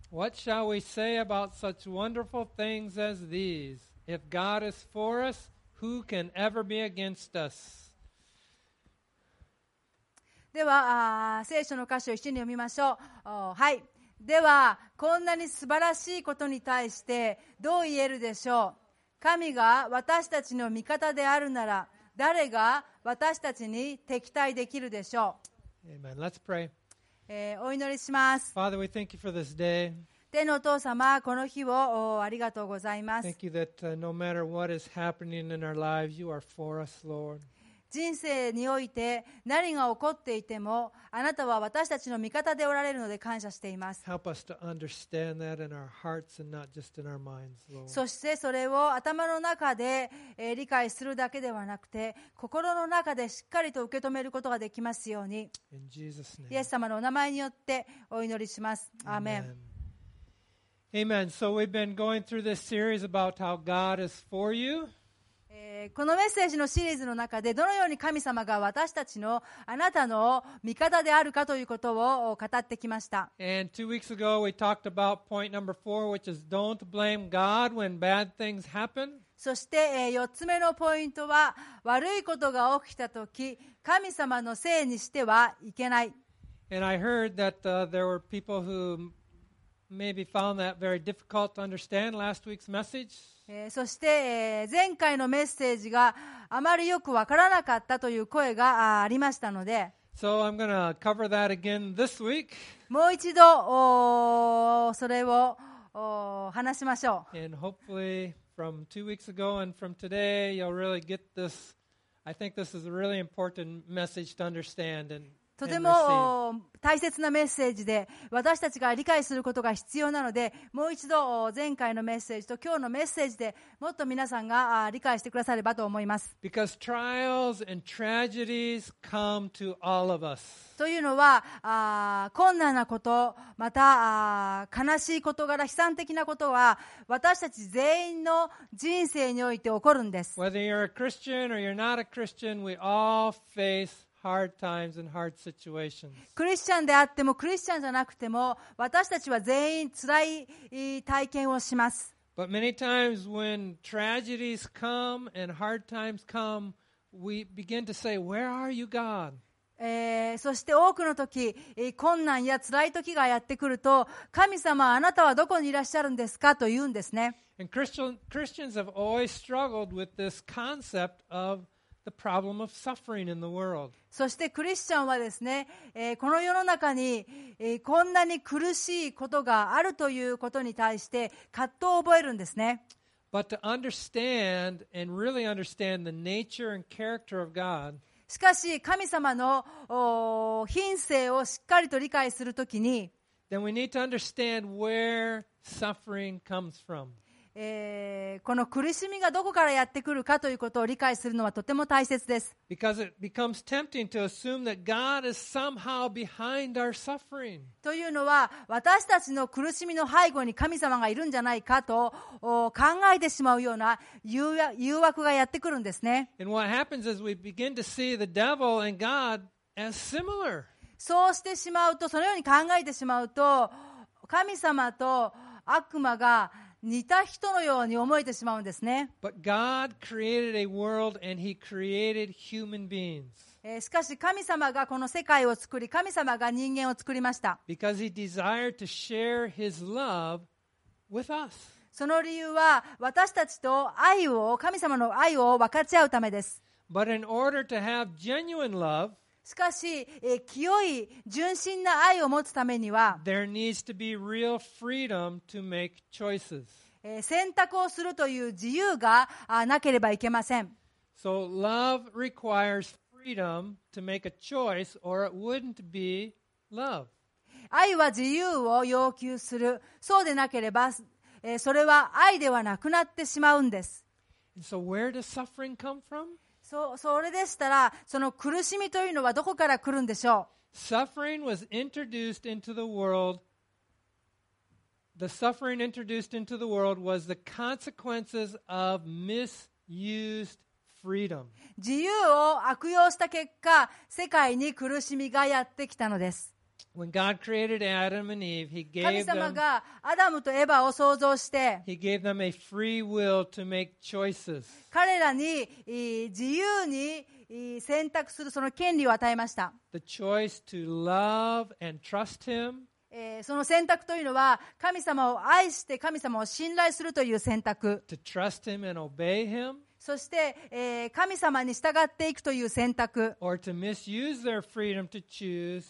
What shall we say about such wonderful things as these? If God is for us, who can ever be against us? では聖書の箇所を一緒に読みましょう。はい。ではこんなに素晴らしいことに対してどう言えるでしょう。神が私たちの味方であるなら誰が私たちに敵対できるでしょう。 Amen. Let's pray. お祈りします。 Father, we thank you for this day. 天のお父様、この日をありがとうございます。 Thank you that no matter what is happening in our lives, you are for us, Lord. 人生において何が起こっていてもあなたは私たちの味方でおられるので感謝しています。 Help us to understand that in our hearts and not just in our minds, Lord. そしてそれを頭の中で理解するだけではなくて心の中でしっかりと受け止めることができますように In Jesus' イエ name. ス様のお名前によってお祈りします。アーメン。 Amen. So we've been going through this series about how God is for you. このメッセージのシリーズの中でどのように神様が私たちのあなたの味方であるかということを語ってきました。 And 2 weeks ago, we talked about point number 4, which is don't blame God when bad things happen. そして4つ目のポイントは悪いことが起きたとき神様のせいにしてはいけない。 And I heard that there were people who maybe found that very difficult to understand last week's message. そして前回のメッセージがあまりよくわからなかったという声がありましたので So I'm going to cover that again this week. もう一度それを話しましょう。 And hopefully from 2 weeks ago and from today, you'll really get this. I think this is a really important message to understand and とて and receive. も大切なメッセージで私たちが理解することが必要なのでもう一度前回のメッセージと今日のメッセージでもっと皆さんが理解してくださればと思います。 Because trials and tragedies come to all of us. というのは困難なことまた悲しい事柄悲惨的なことは私たち全員の人生において起こるんです。 Whether you're a Christian or you're not a Christian, we all face hard times and hard situations. クリスチャンであってもクリスチャンじゃなくても私たちは全員辛い体験をします。 But many times when tragedies come and hard times come, we begin to say, "Where are you, God?" そして多くの時困難や辛い時がやってくると神様あなたはどこにいらっしゃるんですかと言うんですね。 And Christians have always struggled with this concept of the problem of suffering in the world. そしてクリスチャンはですね、この世の中に、こんなに苦しいことがあるということに対して葛藤を覚えるんですね。 But to understand and really understand the nature and character of God, しかし神様の品性をしっかりと理解するときに、 then we need to understand where suffering comes from. この苦しみがどこからやってくるかということを理解するのはとても大切です。 Because it becomes tempting to assume that God is somehow behind our suffering. というのは私たちの苦しみの背後に神様がいるんじゃないかと考えてしまうような誘惑がやってくるんですね。 And what happens is we begin to see the devil and God as similar. そうしてしまうとそのように考えてしまうと神様と悪魔が似た人のように思えてしまうんですね。 But God created a world and He created human beings. しかし神様がこの世界を作り神様が人間を作りました。 Because He desired to share His love with us. その理由は私たちと神様の愛を分かち合うためです。 But in order to have genuine love, しかし、清い純真な愛を持つためには there needs to be real freedom to make choices. 選択をするという自由がなければいけません。 So love requires freedom to make a choice or it wouldn't be love. 愛は自由を要求する。そうでなければ、それは愛ではなくなってしまうんです。 And so where does suffering come from? それでしたら、その苦しみというのはどこから来るんでしょう。 Suffering was introduced into the world. The suffering introduced into the world was the consequences of misused freedom. 自由を悪用した結果、世界に苦しみがやってきたのです。 When God created Adam and Eve, He 神 gave 様 them がアダムとエバを創造して、 He gave them a free will to make choices. 彼らに自由に選択するその権利を与えました。 The choice to love and trust Him, その選択というのは、神様を愛して神様を信頼するという選択。 to trust Him and obey Him, そして、神様に従っていくという選択。 or to misuse their freedom to choose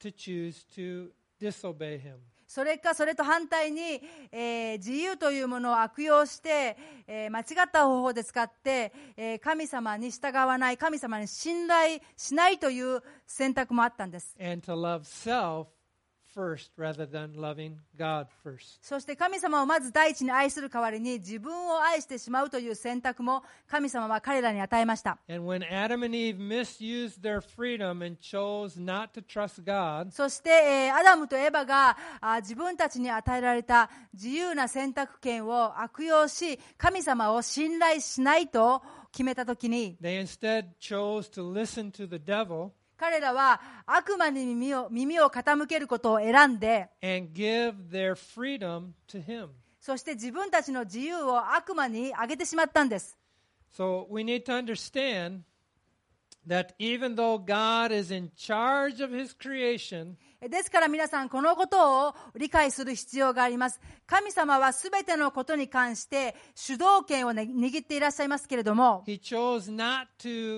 to disobey Him. それと反対に、自由というものを悪用して、間違った方法で使って、神様に従わない、神様に信頼しないという選択もあったんです。 And to love self first rather than loving God first. そして神様をまず第一に愛する代わりに自分を愛してしまうという選択も神様は彼らに与えました。 And when Adam and Eve misused their freedom and chose not to trust God, そして、アダムとエバが自分たちに与えられた自由な選択権を悪用し、神様を信頼しないと決めたときに、 they instead chose to listen to the devil 彼らは悪魔に耳を傾けることを選んで、 and give their freedom to Him. そして自分たちの自由を悪魔にあげてしまったんです。 So we need to understand that even though God is in charge of His creation, ですから皆さん、このことを理解する必要があります。神様はすべてのことに関して主導権を握っていらっしゃいますけれども、 He chose not to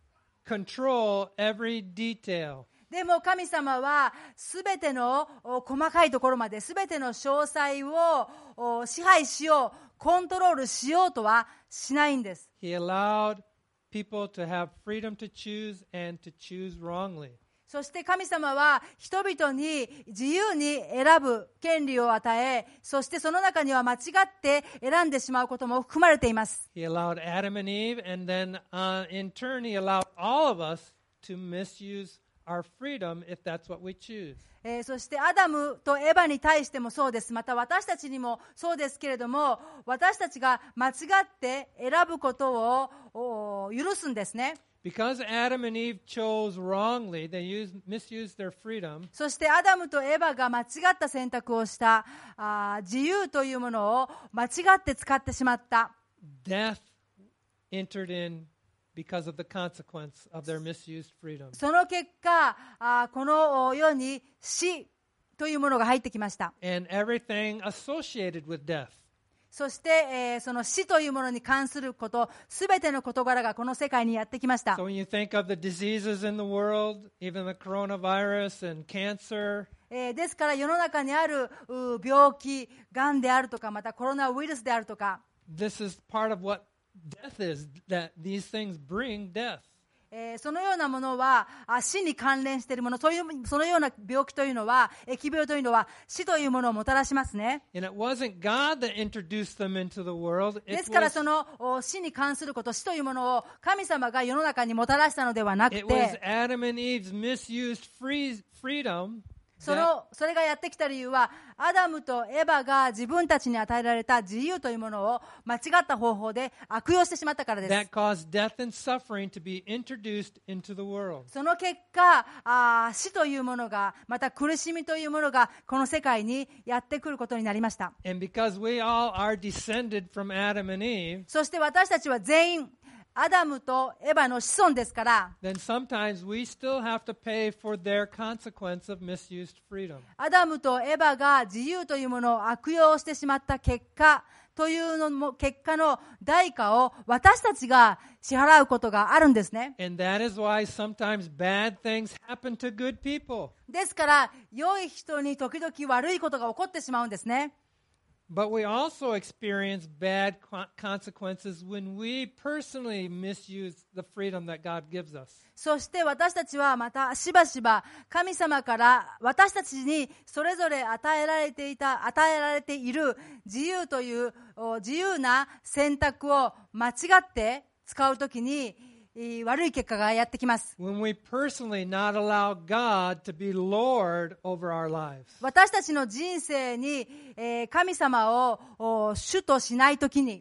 control every detail. でも神様はすべての細かいところまで、すべての詳細を支配しよう、コントロールしようとはしないんです。 He allowed people to have freedom to choose and to choose wrongly. そして神様は人々に自由に選ぶ権利を与え、そしてその中には間違って選んでしまうことも含まれています。 He allowed Adam and Eve, and then in turn He allowed all of us to misuse our freedom if that's what we choose. そしてアダムとエバに対してもそうです。また私たちにもそうですけれども、私たちが間違って選ぶことを許すんですね。 Because Adam and Eve chose wrongly, they misused their freedom. そしてアダムとエバが間違った選択をした自由というものを間違って使ってしまった。 Death entered in because of the consequence of their misused freedom. その結果、この世に死というものが入ってきました。 And everything associated with death. そして、その死というものに関すること、すべての事柄がこの世界にやってきました。 So when you think of the diseases in the world, even the coronavirus and cancer, ですから世の中にある病気、がんであるとか、またコロナウイルスであるとか、 this is part of what death is, that these things bring death. そのようなものは死に関連しているもの、そのような病気というのは、疫病というのは死というものをもたらしますね。 And it wasn't God that introduced them into the world. ですからその死に関すること、死というものを神様が世の中にもたらしたのではなく It was て、 Adam and Eve's misused freedom それがやってきた理由は、アダムとエバが自分たちに与えられた自由というものを間違った方法で悪用してしまったからです。 that caused death and suffering to be introduced into the world. その結果、死というものが、また苦しみというものがこの世界にやってくることになりました。 And because we all are descended from Adam and Eve, そして私たちは全員アダムとエバの子孫ですから、 then sometimes we still have to pay for their consequence of misused freedom. アダムとエバが自由というものを悪用してしまった結果というのも、結果の代価を私たちが支払うことがあるんですね。 And that is why sometimes bad things happen to good people. ですから良い人に時々悪いことが起こってしまうんですね。 But we also experience bad consequences when we personally misuse the freedom that God gives us. そして私たちはまたしばしば神様から私たちにそれぞれ与えられている自由という自由な選択を間違って使うときに悪い結果がやってきます。 When we personally not allow God to be Lord over our lives. 私たちの人生に神様を主としないときに、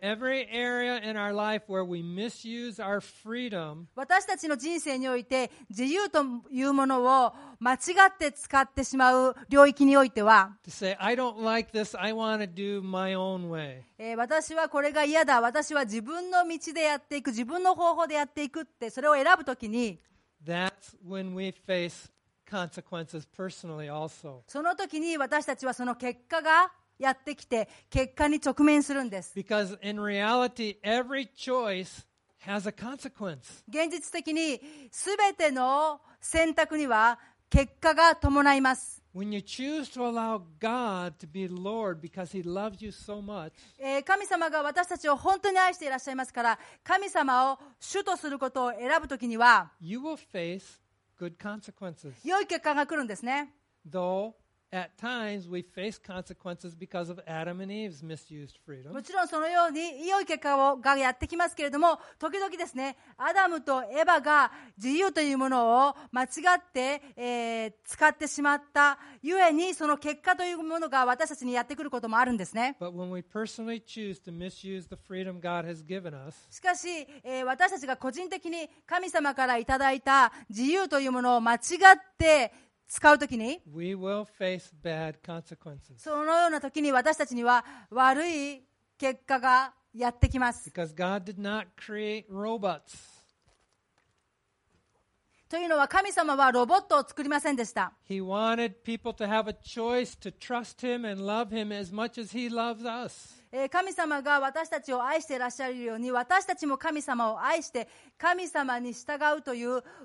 every area in our life where we misuse our freedom, 私たちの人生において自由というものを間違って使ってしまう領域においては、 to say, I don't like this, I want to do my own way. 私はこれが嫌だ、私は自分の道でやっていく、自分の方法でやっていくって、それを選ぶときに、 That's when we face consequences personally also. その時に私たちはその結果がやってきて、結果に直面するんです。 Because in reality, every choice has a consequence. 現実的に全ての選択には結果が伴います。 When you choose to allow God to be Lord because He loves you so much, 神様が私たちを本当に愛していらっしゃいますから、神様を主とすることを選ぶときには、 you will face good consequences. 良い結果が来るんですね。 Though at times we face consequences because of Adam and Eve's misused freedom. もちろんそのように良い結果がやってきますけれども、時々ですね、アダムとエバが自由というものを間違って、使ってしまったゆえに、その結果というものが私たちにやってくることもあるんですね。 But when we personally choose to misuse the freedom God has given us, しかし、私たちが個人的に神様からいただいた自由というものを間違って使うときに、 we will face bad consequences. そのようなときに私たちには悪い結果がやってきます。 Because God did not create robots. というのは、神様はロボットを作りませんでした。 He wanted people to have a choice to trust Him and love Him as much as He loves us. 神様が私たちを愛していらっしゃるように、私たちも神様を愛して神様に従うと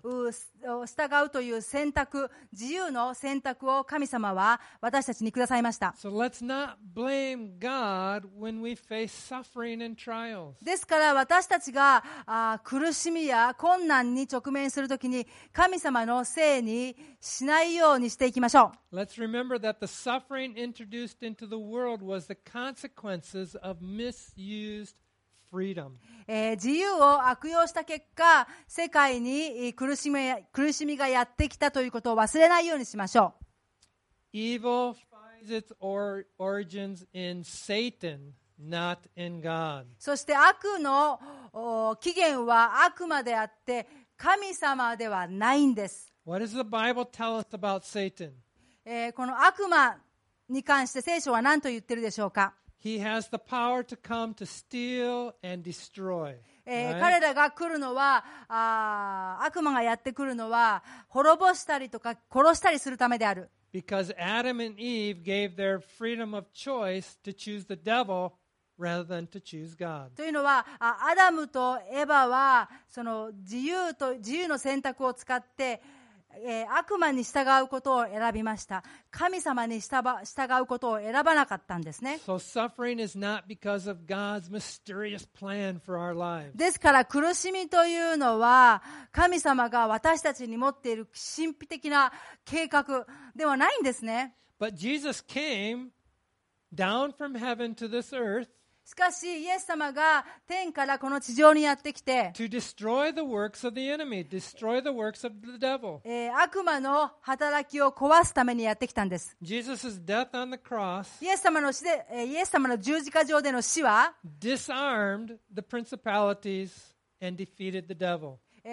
いう選択、自由の選択を神様は私たちにくださいました。 So let's not blame God when we face suffering and trials. ですから私たちが苦しみや困難に直面するときに、神様のせいにしないようにしていきましょう。 Let's remember that the suffering introduced into the world was the consequences of misused freedom. 自由を悪用した結果、世界に苦しみがやってきたということを忘れないようにしましょう。 Evil finds its origins in Satan, not in God. そして悪の起源は悪魔であって神様ではないんです。 What does the Bible tell us about Satan? この悪魔に関して聖書は何と言ってるでしょうか。 He has the power to come to steal and destroy. 彼らが来るのは、悪魔がやってくるのは滅ぼしたりとか殺したりするためである。 Because Adam and Eve gave their freedom of choice to choose the devil rather than to choose God. というのは、アダムとエバはその自由の選択を使って悪魔に従うことを選びました。神様に従うことを選ばなかったんですね。 So suffering is not because of God's mysterious plan for our lives. ですから苦しみというのは神様が私たちに持っている神秘的な計画ではないんですね。 But Jesus came down from heaven to this earth しかしイエス様が天からこの地上にやってきて、 to destroy the works of the enemy, destroy the works of the devil. 悪魔の働きを壊すためにやってきたんです。 Jesus' death on the cross イエス様の十字架上での死は、 disarmed the principalities and defeated the devil.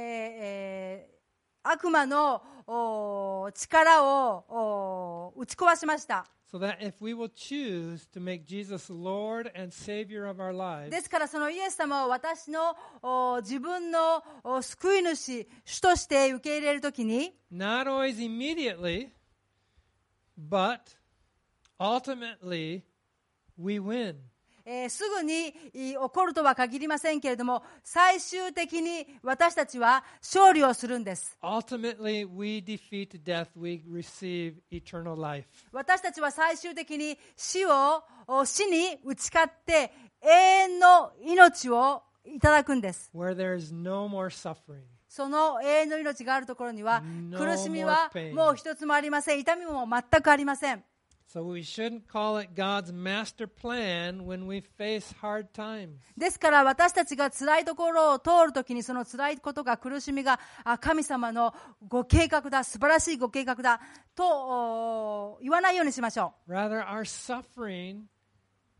悪魔の力を打ち壊しました。 So that if we will choose to make Jesus Lord and Savior of our lives, ですからそのイエス様を私の自分の救い主、主として受け入れるときに、 not always immediately, but ultimately we win. すぐに起こるとは限りませんけれども、最終的に私たちは勝利をするんです。 Ultimately, we defeat death. We receive eternal life. 私たちは最終的に死に打ち勝って永遠の命をいただくんです。 Where there is no more suffering. その永遠の命があるところには No 苦しみは more pain. もう一つもありません。痛みも全くありません。 So we shouldn't call it God's master plan when we face hard times. ですから私たちが辛いところを通るときに、その辛いことが苦しみが神様のご計画だ、素晴らしいご計画だと言わないようにしましょう。 Rather, our suffering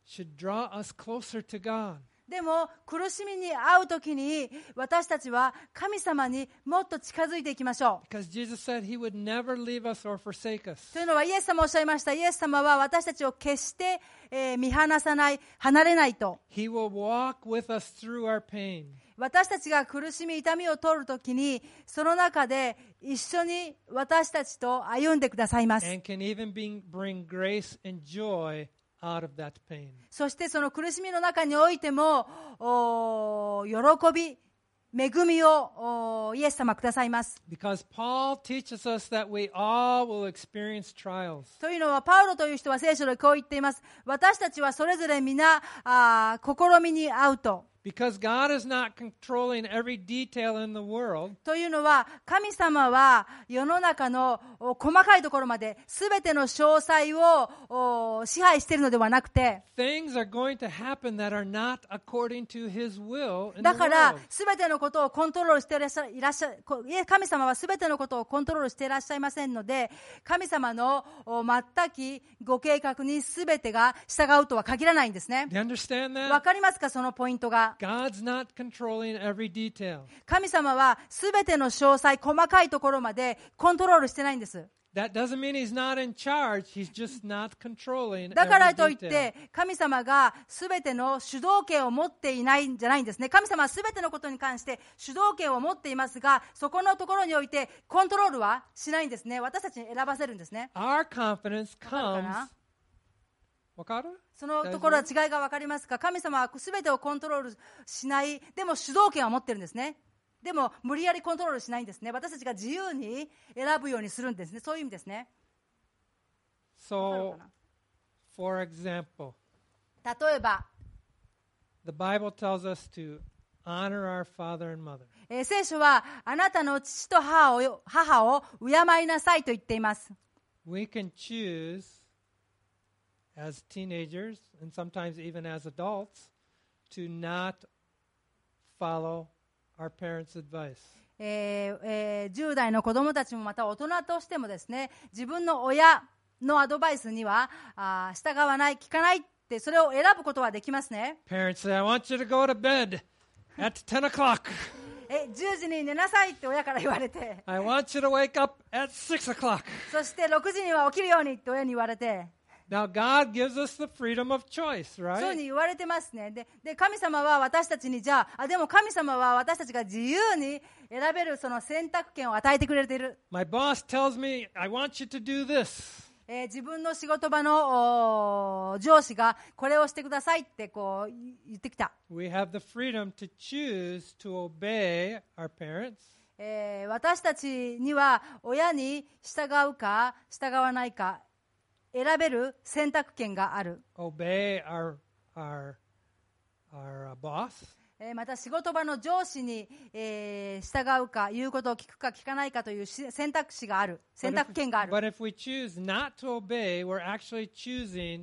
should draw us closer to God. でも苦しみに遭うときに私たちは神様にもっと近づいていきましょう。 Because Jesus said he would never leave us or forsake us. というのはイエス様おっしゃいました。イエス様は私たちを決して、見放さない、離れないと。 He will walk with us through our pain. 私たちが苦しみ痛みを取るときにその中で一緒に私たちと歩んでくださいます。 And can even bring grace and joy out of that pain. そしてその苦しみの中においても喜び、恵みをイエス様くださいます。 Because Paul teaches us that we all will experience trials. というのはパウロという人は聖書でこう言っています。私たちはそれぞれ皆試みに遭うと。 Because God is not controlling every detail in the world. というのは神様は世の中の細かいところまで全ての詳細を支配しているのではなくて、 Things are going to happen that are not according to His will in the だから world. 全てのことをコントロールしていらっしゃ神様は全てのことをコントロールしていらっしゃいませんので、神様の全くご計画に全てが従うとは限らないんですね。 Do you understand わ that? かりますか、そのポイントが。 God's not controlling every detail. 神様は全ての詳細、細かいところまでコントロールしてないんです。 That doesn't mean He's not in charge. He's just not controlling だから every といっ detail. て神様が全ての主導権を持っていないんじゃないんですね。神様は全てのことに関して主導権を持っていますが、そこのところにおいてコントロールはしないんですね。私たちに選ばせるんですね。 Our confidence わかるか comes. な？ わかる？ そのところは違いが分かりますか？神様は全てをコントロールしない、でも主導権は持ってるんですね。でも無理やりコントロールしないんですね。私たちが自由に選ぶようにするんですね。そういう意味ですね。 So, for example, 例えば、 the Bible tells us to honor our father and mother. 聖書はあなたの父と母を敬いなさいと言っています。 We can choose as teenagers and sometimes even as adults to not follow our parents' advice. 10代の子供たちもまた大人としてもですね、自分の親のアドバイスには従わない、聞かないって、それを選ぶことはできますね。 Parents say, I want you to go to bed at 10 o'clock. 10時に寝なさいって親から言われて、 I want you to wake up at 6 o'clock. そして6時には起きるようにって親に言われて、 Now, God gives us the freedom of choice, そういうふう right? に言われてますね。で神様は私たちにでも神様は私たちが自由に選べるその選択権を与えてくれている。 My boss tells me, I want you to do this. 自分の仕事場の上司がこれをしてくださいってこう言ってきた。 We have the freedom to choose to obey our parents. 私たちには親に従うか従わないか選べる選択権がある。 Obey our boss. また仕事場の上司に、従うか言うことを聞くか聞かないかという選択肢がある。選択権がある。 But if we choose not to obey, we're actually choosing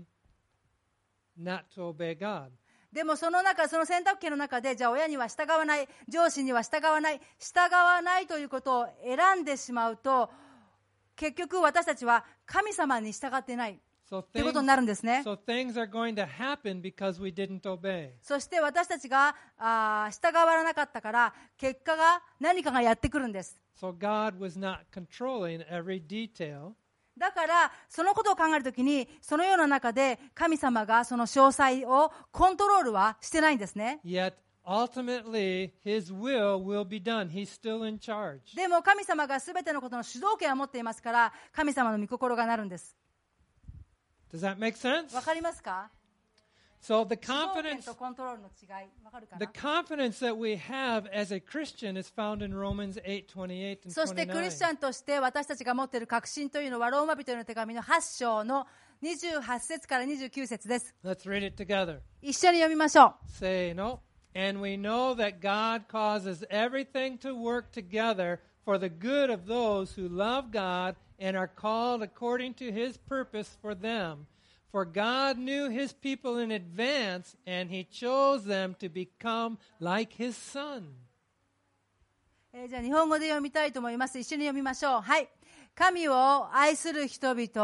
not to obey God. でもその選択権の中で、じゃあ親には従わない、上司には従わないということを選んでしまうと、結局私たちは神様に従っていないということになるんですね。 So things are going to happen because we didn't obey. そして私たちが従わなかったから、結果が何かがやってくるんです。 So God was not controlling every detail. だからそのことを考えるときに、そのような中で神様がその詳細をコントロールはしてないんですね。 Yet ultimately His will be done. He's still in charge. でも神様がすべてのことの主導権を持っていますから、神様の御心がなるんです。 Does that make sense? わかりますか？ So the 主導権 confidence とコントロールの違い、わかるか the な？ confidence that we have as a Christian is found in Romans 8:28 and そしてクリスチャ 29. ンとして私たちが持っている確信というのは、ローマ人への手紙の8章の28節から29節です。 Let's read it together. 一緒に読みましょう。 Say no. And we know that God causes everything to work together for the good of those who love God and are called according to His purpose for them. For God knew His people in advance, and He chose them to become like His Son. じゃあ日本語で読みたいと思います。一緒に読みましょう。はい。神を愛する人々、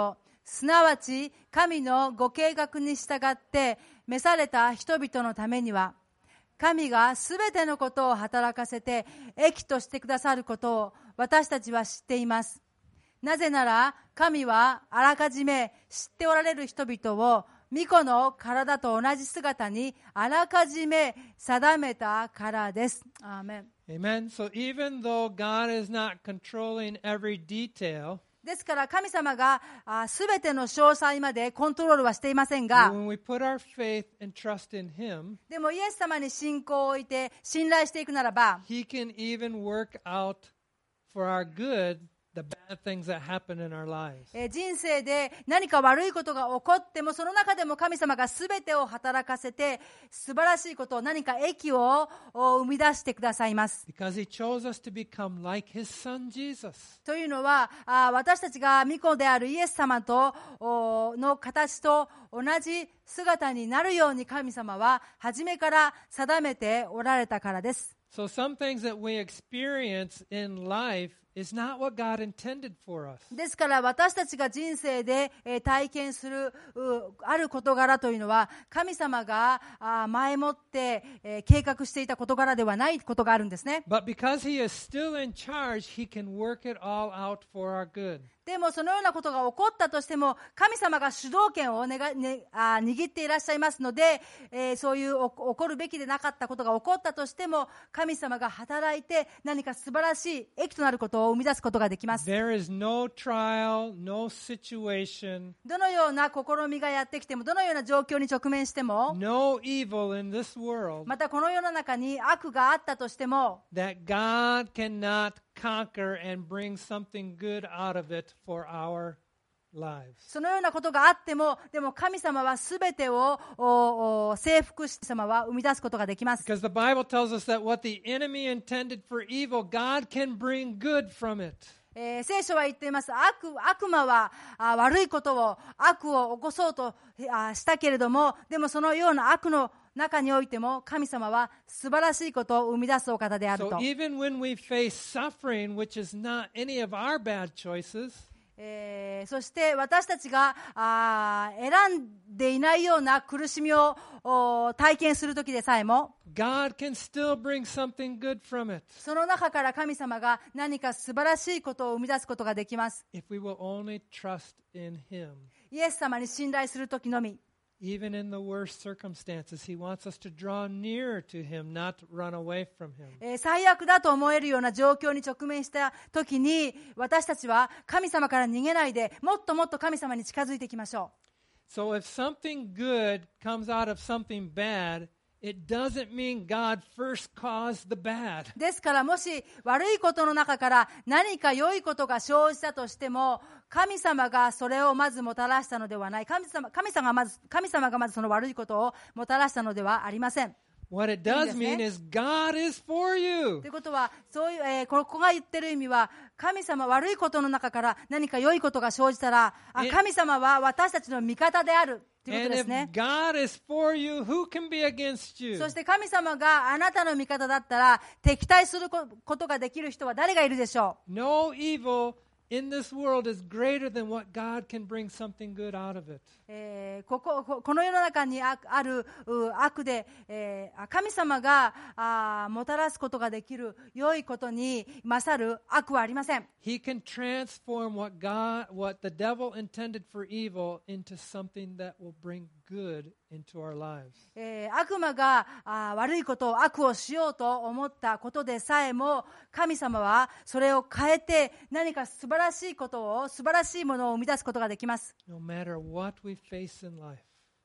すなわち神のご計画に従って召された人々のためには、神がすべてのことを働かせて益としてくださることを私たちは知っています。なぜなら神はあらかじめ知っておられる人々を御子の体と同じ姿にあらかじめ定めたからです。アーメン。 Amen. So even though God is not controlling every detail, ですから神様がすべての詳細までコントロールはしていませんが、 when we put our faith and trust in Him, でもイエス様に信仰を置いて信頼していくならば、 He can even work out for our good the bad things that happen in our lives. 人生で何か悪いことが起こっても、その中でも神様がすべてを働かせて素晴らしいことを、何か益を生み出してくださいます。 Because He chose us to become like His Son Jesus. というのは、私たちが御子であるイエス様との形と同じ姿になるように神様は初めから定めておられたからです。 So some things that we experience in life is not what God intended for us. ですから私たちが人生で体験するある事柄というのは、神様が前もって計画していた事柄ではないことがあるんですね。 But because He is still in charge, He can work it all out for our good. でもそのようなことが起こったとしても、神様が主導権を握っていらっしゃいますので、そういう起こるべきでなかったことが起こったとしても、神様が働いて何か素晴らしい益となることを生み出すことができます。 There is no trial, no situation, どのような試みがやってきても、どのような状況に直面しても、 no evil in this world またこの世の中に悪があったとしても、 that God cannot conquer and bring something good out of it for our lives. そのようなことがあっても、でも神様はすべてを征服し、神様は生み出すことができます。 Because the Bible tells us that what the enemy intended for evil, God can bring good from it. 聖書は言っています。悪魔は悪いことを、悪を起こそうとしたけれども、でもそのような悪の中においても神様は素晴らしいことを生み出すお方である So と。 even when we face suffering, which is not any of our bad choices, そして私たちが選んでいないような苦しみを体験するときでさえも、 God can still bring something good from it その中から神様が何か素晴らしいことを生み出すことができます。 if we will only trust in Him. イエス様に信頼するときのみ。 Even in the worst circumstances, He wants us to draw near to Him, not run away from Him. 最悪だと思えるような状況に直面したときに、私たちは神様から逃げないで、もっともっと神様に近づいていきましょう。 So if something good comes out of something bad, it doesn't mean God first caused the bad. ですからもし悪いことの中から何か良いことが生じたとしても、神様がそれをまずもたらしたのではない。神様がまずその悪いことをもたらしたのではありません。 What it does mean is God is for you. ということは、そういう、ここが言ってる意味は、神様、悪いことの中から何か良いことが生じたら、神様は私たちの味方であるということ And です if ね。 God is for you, who can be against you? そして神様があなたの味方だったら、敵対することができる人は誰がいるでしょう。 No evil in this world is greater than what God can bring something good out of it. この世の中にある悪で、神様がもたらすことができる良いことに勝る悪はありません。 He can transform what the devil intended for evil into something that will bring good into our lives. 悪魔が悪いことを、悪をしようと思ったことでさえも、神様はそれを変えて何か素晴らしいことを、素晴らしいものを生み出すことができます。 No matter what we face in life,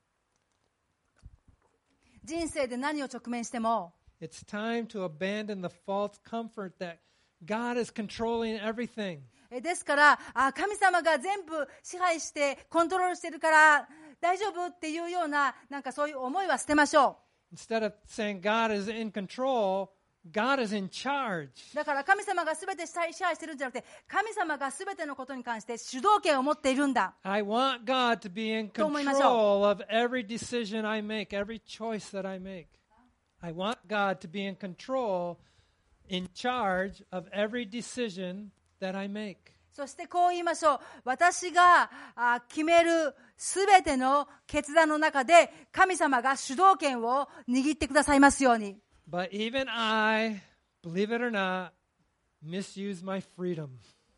人生で何を直面しても、 it's time to abandon the false comfort that God is controlling everything. ですから神様が全部支配してコントロールしてるから大丈夫っていうような、なんかそういう思いは捨てましょう。 Instead of saying God is in control, God is in charge. だから神様が全て支配してるんじゃなくて、神様が全てのことに関して主導権を持っているんだ。 I want God to be in と思いましょう。 control of every decision I make, every choice that I make. I want God to be in control, in charge of every decision that I make. そしてこう言いましょう。私が決めるすべての決断の中で神様が主導権を握ってくださいますように。 But even I, believe it or not, misuse my freedom.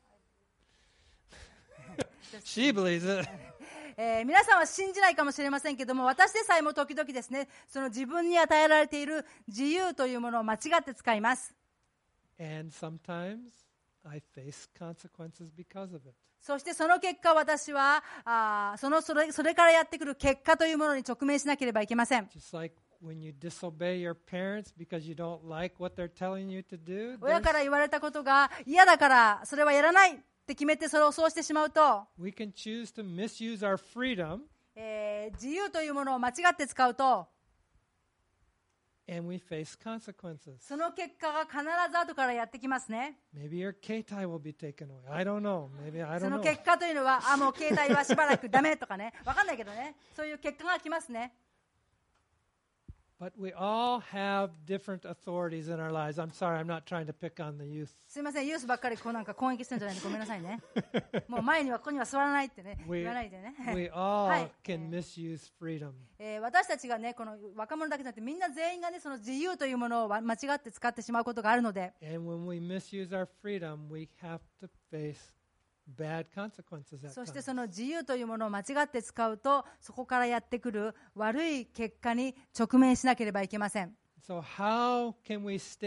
She believes it. 皆さんは信じないかもしれませんけども、私でさえも時々ですね、その自分に与えられている自由というものを間違って使います。 And sometimes I face consequences because of it. そしてその結果、私はそれからやってくる結果というものに直面しなければいけません。 Just like when you disobey your parents because you don't like what they're telling you to do. 親から言われたことが嫌だからそれはやらないって決めてそれをそうしてしまうと、 We can choose to misuse our freedom, 自由というものを間違って使うと、 and we face consequences. その結果が必ず後からやってきますね。 Maybe your K-tie will be taken away. I don't know. Maybe I そ don't の know. 結果というのは、もう携帯はしばらくダメとかね、わかんないけどね、そういう結果が来ますね。 But we all have different authorities in our lives. I'm sorry, I'm not trying to pick on the youth. すみません、ユースばっかりこうなんか攻撃してるんじゃないのでごめんなさいね。もう前にはここには座らないってね、言わないでね。 We all はい can misuse freedom. 私たちがね、この若者だけじゃなくてみんな全員がね、その自由というものを間違って使ってしまうことがあるので、 And when we misuse our freedom, we have to face bad consequences at そして times. その自由というものを間違って使うと、そこからやってくる悪い結果に直面しなければいけません。 So how can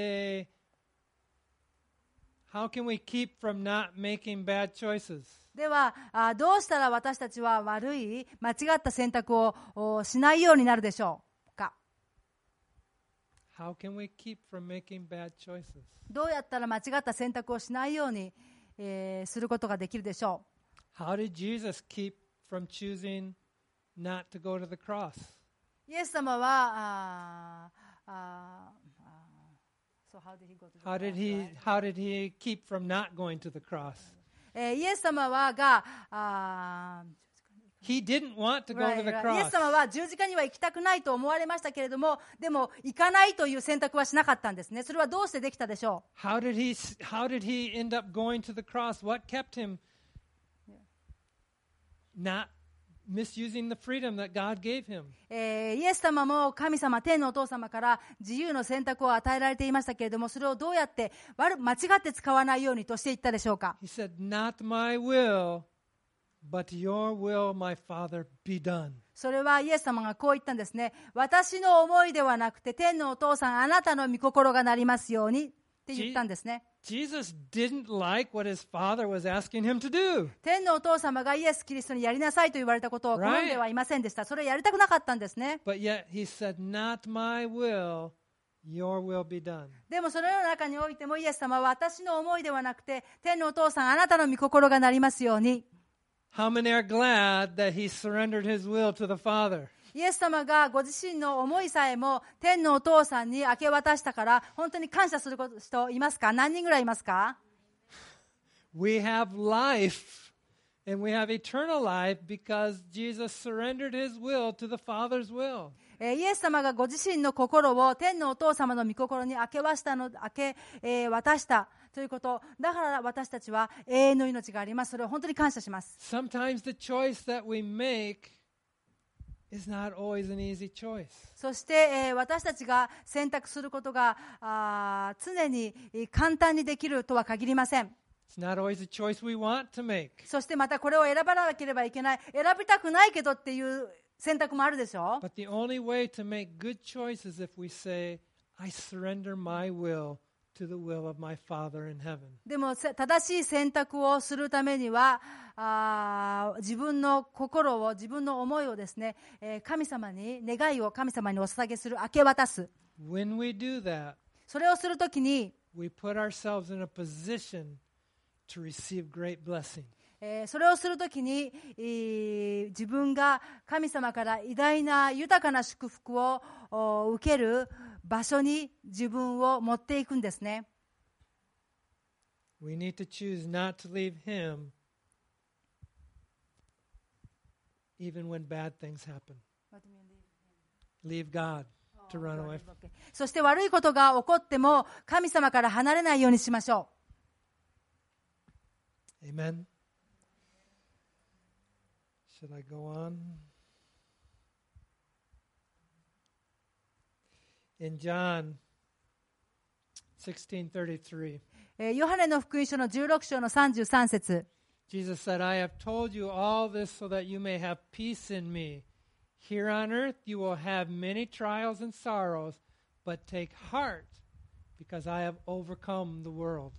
we keep from not making bad choices? ではどうしたら私たちは悪い間違った選択をしないようになるでしょうか。 How can we keep from making bad choices? どうやったら間違った選択をしないように、することができるでしょう。 How did Jesus keep from choosing not to go to the cross? イエス様はSo how did he go to the How did cross, how did he keep from not going to the cross? イエス様が He didn't want to go to the イエ cross. ス様は十字架には行きたくないと思われましたけれども、でも行かないという選択はしなかったんですね。それはどうしてできたでしょう。 How did he end up going to the cross? What kept him not misusing the freedom that God gave him? イエス様も神様、天のお父様から自由の選択を与えられていましたけれども、それをどうやって間違って使わないようにとしていったでしょうか。 He said, "Not my will, but your will, my Father, be done." それはイエス様がこう言ったんですね。私の思いではなくて、天のお父さん、あなたの御心がなりますようにって言ったんですね。 Jesus didn't like what his Father was asking him to do. 天のお父様がイエス・キリストにやりなさいと言われたことを好んではいませんでした。それをやりたくなかったんですね。 But yet he said, "Not my will, your will be done." でもその世の中においてもイエス様は私の思いではなくて、天のお父さん、あなたの御心がなりますように。 How many are glad that he surrendered his will to the Father? イエス様がご自身の思いさえも天のお父さんに明け渡したから本当に感謝する人いますか？何人ぐらいいますか？ We have life, and we have eternal life because Jesus surrendered his will to the Father's will. イエス様がご自身の心を天のお父様の御心に明け渡したということ。だから私たちは永遠の命があります。それを本当に感謝します。 Sometimes the choice that we make is not always an easy choice. そして、私たちが選択することが常に簡単にできるとは限りません。 It's not always a choice we want to make. そしてまたこれを選ばなければいけない、選びたくないけどっていう選択もあるでしょ。 But the only way to make good choices is if we say, I surrender my will to the will of my Father in heaven. でも正しい選択をするためには自分の心を、自分の思いをですね、神様に、願いを神様にお捧げする、明け渡す。 When we do that, それをするときに、 we put ourselves in a position to receive great blessing. それをするときに、自分が神様から偉大な豊かな祝福を受ける場所に自分を持っていくんですね。 We need to choose not to leave Him even when bad things happen. Leave God to run away from. そして悪いことが起こっても神様から離れないようにしましょ Amen. Should I go on? In John 16:33, ヨハネの福音書の16章の33節、 Jesus said, I have told you all this so that you may have peace in me. Here on earth you will have many trials and sorrows, but take heart, because I have overcome the world.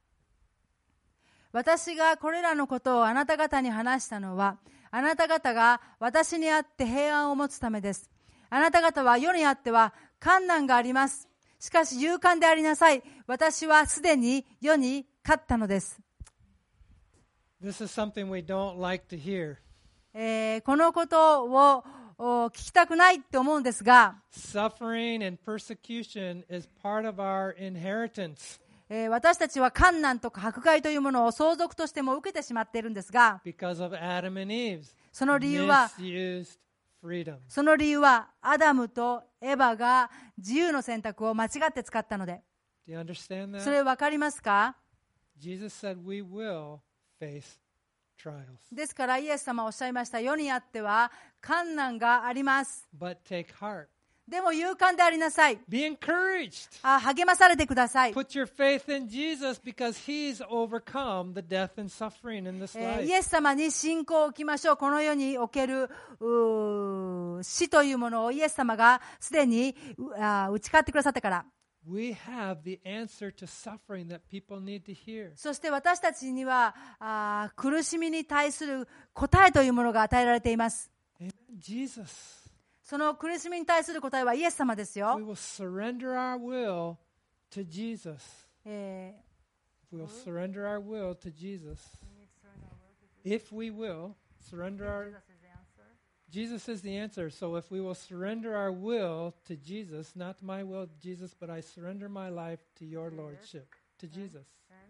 私がこれらのことをあなた方に話したのは、あなた方が私にあって平安を持つためです。あなた方は世にあっては困難があります。しかし勇敢でありなさい。私はすでに世に勝ったのです。 This is something we don't like to hear. このことを聞きたくないって思うんですが、 Suffering and persecution is part of our inheritance 私たちは困難とか迫害というものを相続としても受けてしまっているんですが、 because of Adam and Eve's その理由は misused freedom. アダムとエバが自由の選択を間違って使ったので。 Do you understand そ that? れ分かりますか？ Jesus said we will face trials. ですからイエス様はおっしゃいました。世にあっては困難があります。 But take heart. でも勇敢でありなさい。 Be encouraged. 励まされてください。 Put your faith in Jesus because He's overcome the death and suffering in this イ life. エス様に信仰を置きましょう。この世における死というものをイエス様がすでに打ち勝ってくださったから。 We have the answer to suffering that people need to hear. そして私たちには苦しみに対する答えというものが与えられています。 Amen. Jesus. その苦しみに対する答えはイエス様ですよ。 We will surrender our will to Jesus. If we will surrender our will to Jesus. If we will surrender our... Jesus is the answer. So if we will surrender our will to Jesus, not my will, Jesus, but I surrender my life to your lordship, to Jesus.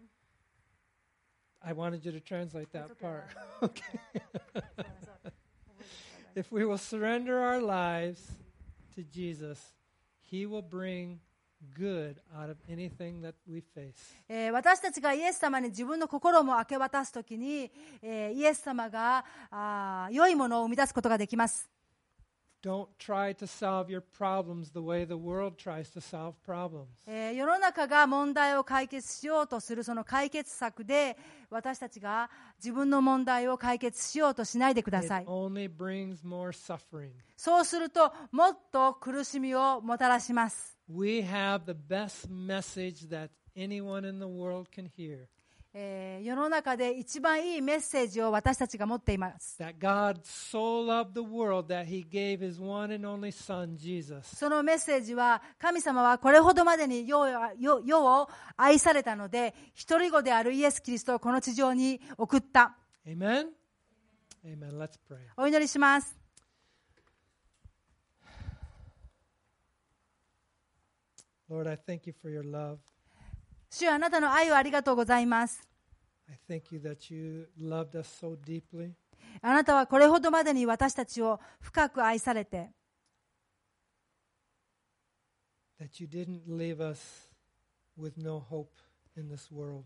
I wanted you to translate that part. Okay. If we will surrender our lives to Jesus, He will bring good out of anything that we face. 私たちがイエス様に自分の心も明け渡すときに、イエス様が良いものを生み出すことができます。 Don't try to solve your problems the way the world tries to solve problems. 世の中が問題を解決しようとするその解決策で私たちが自分の問題を解決しようとしないでください。 It only brings more suffering. そうするともっと苦しみをもたらします。 We have the best message that anyone in the world can hear. 世の中で一番いいメッセージを私たちが持っています。 That God so loved the world that He gave His one and only Son, Jesus. そのメッセージは、神様はこれほどまでに世を愛されたので、一人子であるイエス・キリストをこの地上に送った。 Amen? Amen. Let's pray. お祈りします。 Lord, I thank you for your love. 主よ、あなたの愛をありがとうございます。 I thank you that you loved us so deeply. あなたはこれほどまでに私たちを深く愛されて、 That you didn't leave us with no hope in this world.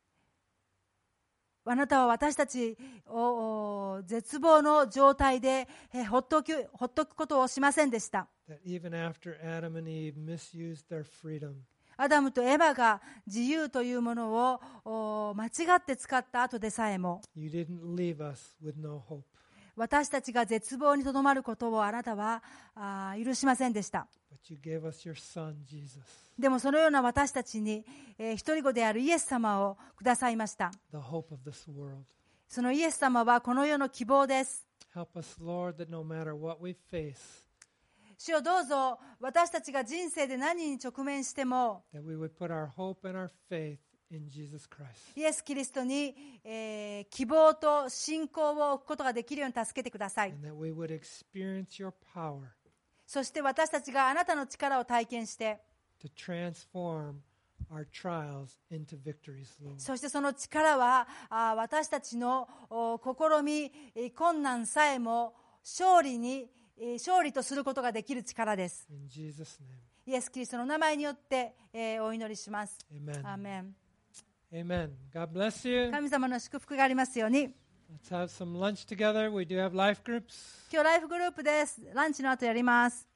あなたは私たちを絶望の状態でほっとくことをしませんでした。 That even after Adam and Eve misused their freedom, アダムとエバが自由というものを間違って使った後でさえも、 you didn't leave us with no hope. 私たちが絶望にとどまることをあなたは許しませんでした。 But you gave us your Son, Jesus, でもそのような私たちに、一人子であるイエス様をくださいました。 the hope of this world. そのイエス様はこの世の希望です。 Help us, Lord, that no matter what we face, 主よ、どうぞ私たちが人生で何に直面しても、 that we would put our hope and our faith in Jesus Christ. イエス・キリストに、希望と信仰を置くことができるように助けてください。 And that we would experience your power そして私たちがあなたの力を体験して、 to transform our trials into victories, Lord. そしてその力は私たちの試み、困難さえも勝利とすることができる力です。 In Jesus' name, イエス・キリストの名前によって、お祈りします。 amen. アーメン。 Amen. God bless you. 神様の祝福がありますように。 Let's have some lunch together. We do have life groups. 今日ライフグループです。ランチの後やります。